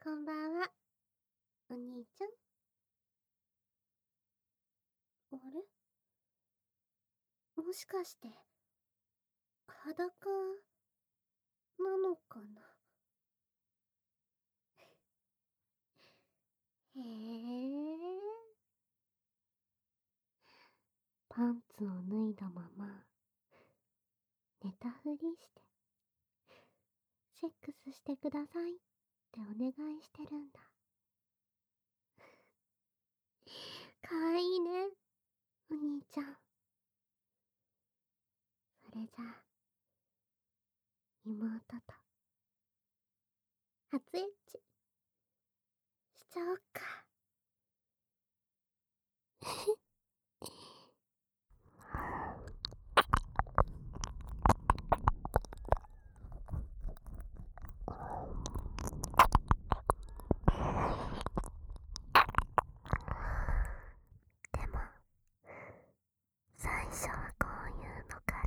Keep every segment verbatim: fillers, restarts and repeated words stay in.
こんばんは、お兄ちゃん。あれ、もしかして裸なのかな。へえ。パンツを脱いだまま寝たふりしてセックスしてくださいってお願いしてるんだ。かわいいね、お兄ちゃん。それじゃあ妹と初エッチしちゃおっか。でも最初はこういうのから。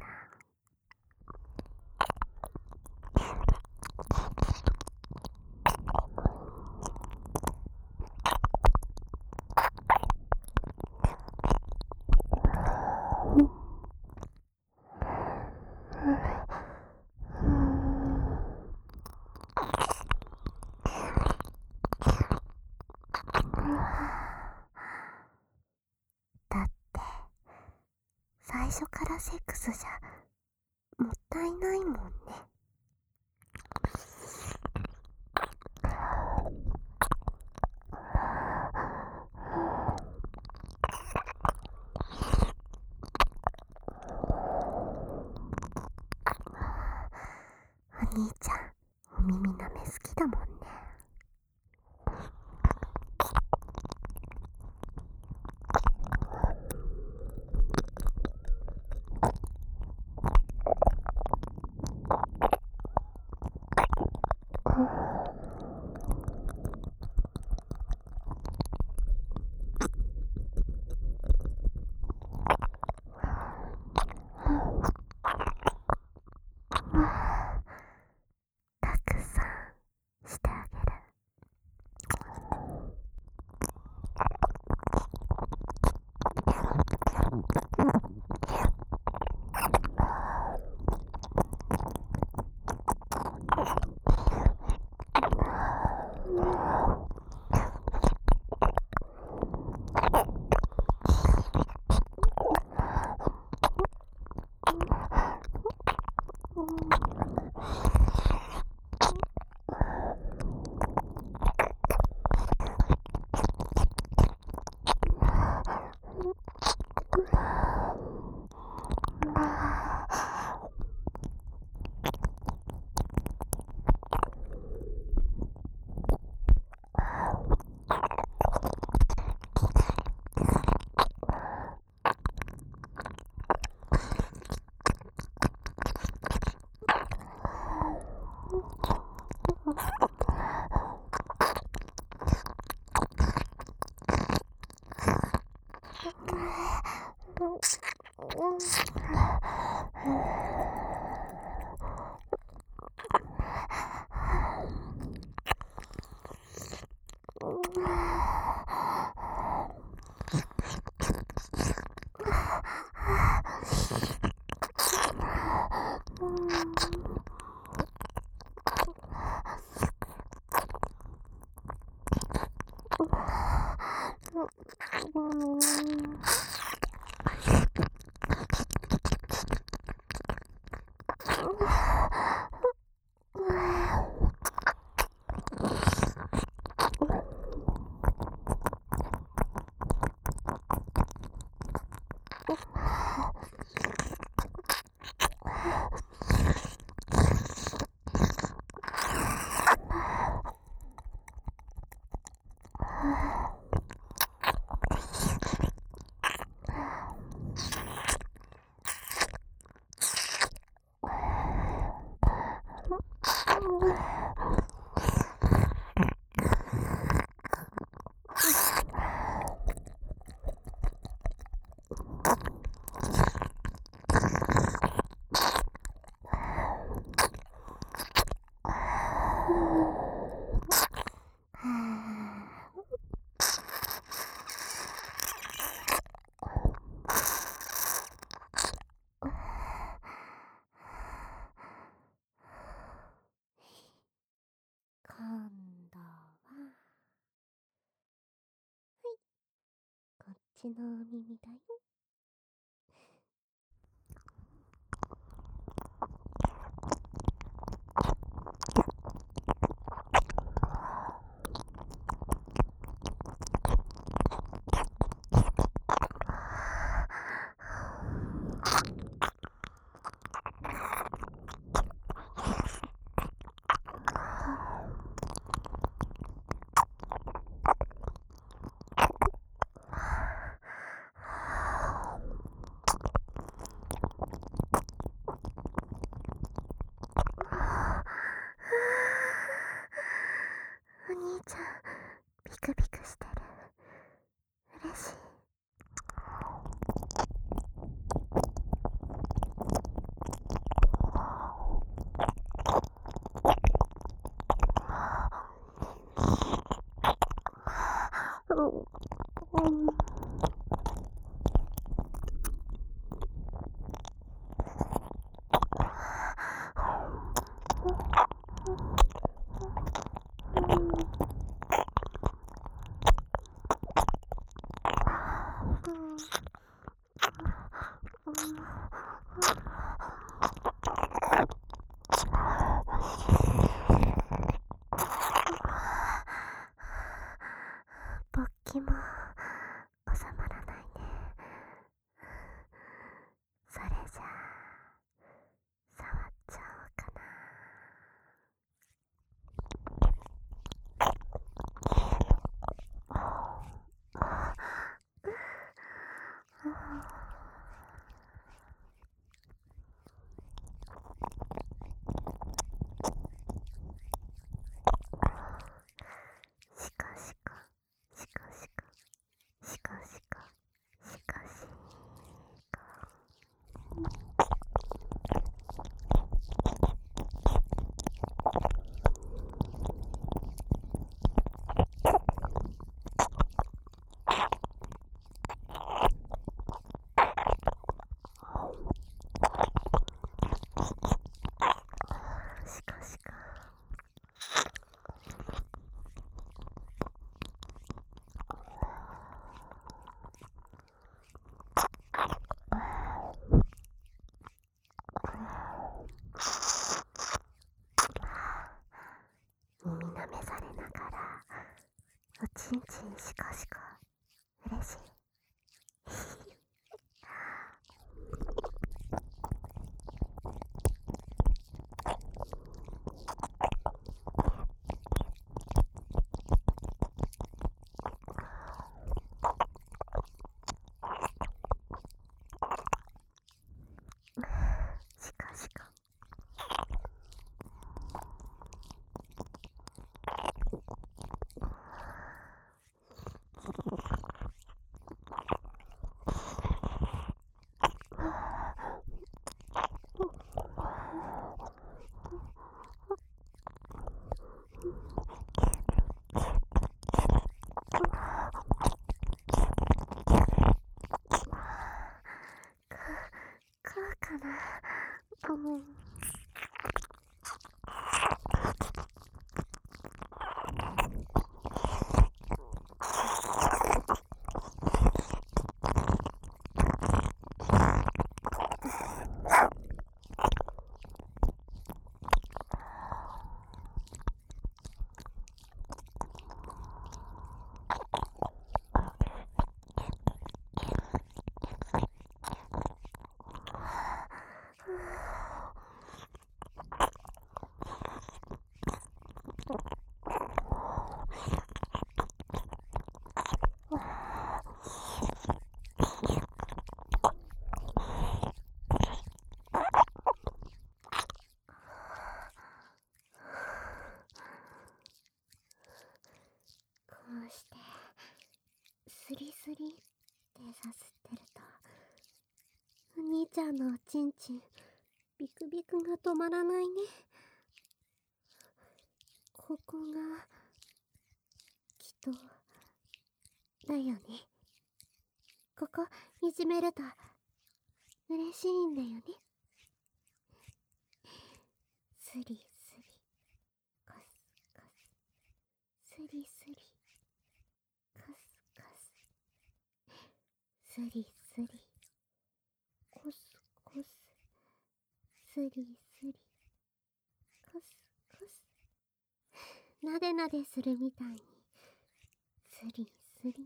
だって最初からセックスじゃもったいないもんね。お兄ちゃん、お耳舐め好きだもんね。たくさんしてあげる。 ちのお耳だよ。お兄ちゃん、ビクビクしてる。嬉しい。勃起も収まらないね。それじゃあ触っちゃおうかな。シカシカシカシカシカシカシカシカ。シカシカ。耳舐めされながらおちんちんシカシカ。嬉しい。シカシカ。こうかな。うん。こうしてスリスリってさすってると、お兄ちゃんのおちんちんビクビクが止まらないね。ここがきっとだよね。ここいじめると嬉しいんだよね。スリスリカスカス、スリスリカスカス。 スリスリ、コスコス、スリスリ、コスコス、なでなでするみたいに、スリスリって、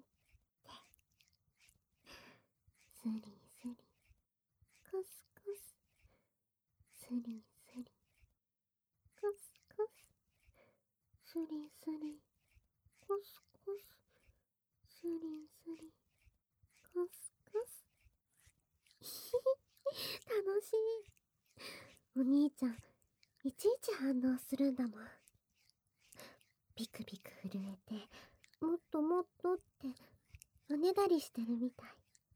スリスリ、コスコス、スリスリ、コスコス、スリスリ、コスコス、スリスリ、コスコス。ひひ、楽しい。お兄ちゃん、いちいち反応するんだもん。ビクビク震えて、もっともっとっておねだりしてるみたい。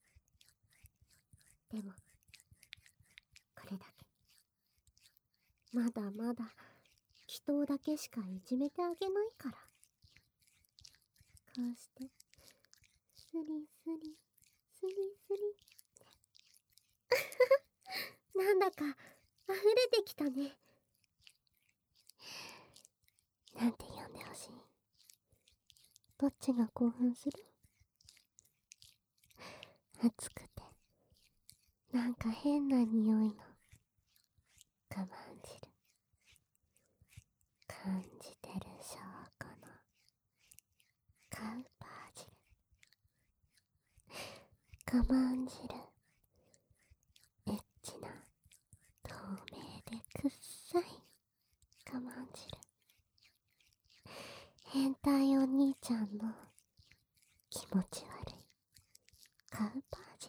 でも、これだけ。まだまだ、祈祷だけしかいじめてあげないから。こうして、スリスリ、スリスリ。なんだか、溢れてきたね。なんて呼んでほしい？どっちが興奮する？暑くて、なんか変な匂いの我慢汁。感じてる証拠のカウパー汁。我慢汁。エッチな透明でくっさい我慢汁。変態お兄ちゃんの気持ち悪いカウパー汁。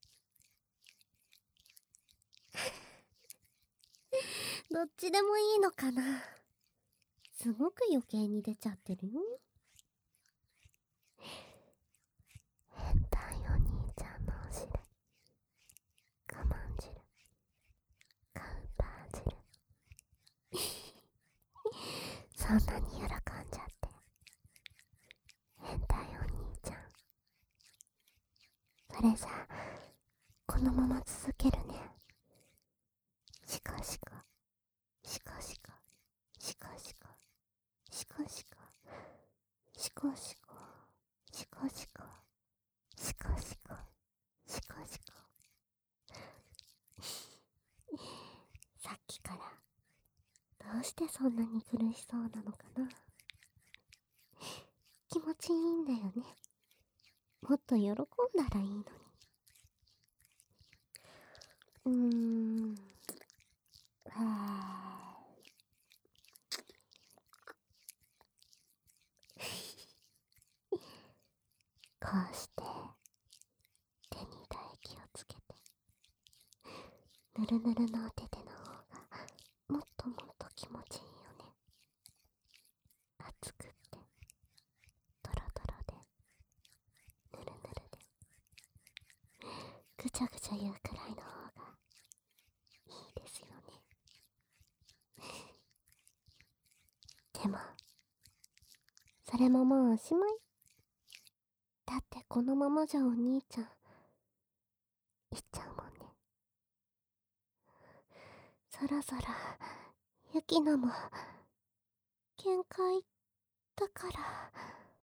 どっちでもいいのかな。すごく余計に出ちゃってるよ。変態お兄ちゃんのお汁。我慢汁。カウパー汁。そんなに喜んじゃって。変態お兄ちゃん。それじゃあ、このまま続けるね。シコシコ、シコシコ、シコシコ、シコシコ、シコシコ、シコシコ、シコシコ、シコシコ。さっきからどうしてそんなに苦しそうなのかな。気持ちいいんだよね。もっと喜んだらいいのに。うーん。はこうして手に唾液をつけて、ぬるぬるのお手手の方がもっともっと気持ちいいよね。熱くってドロドロでぬるぬるでぐちゃぐちゃ言うくらいの方がいいですよね。でもそれももうおしまい。だってこのままじゃお兄ちゃん行っちゃうもんね。そろそろユキナも限界だから。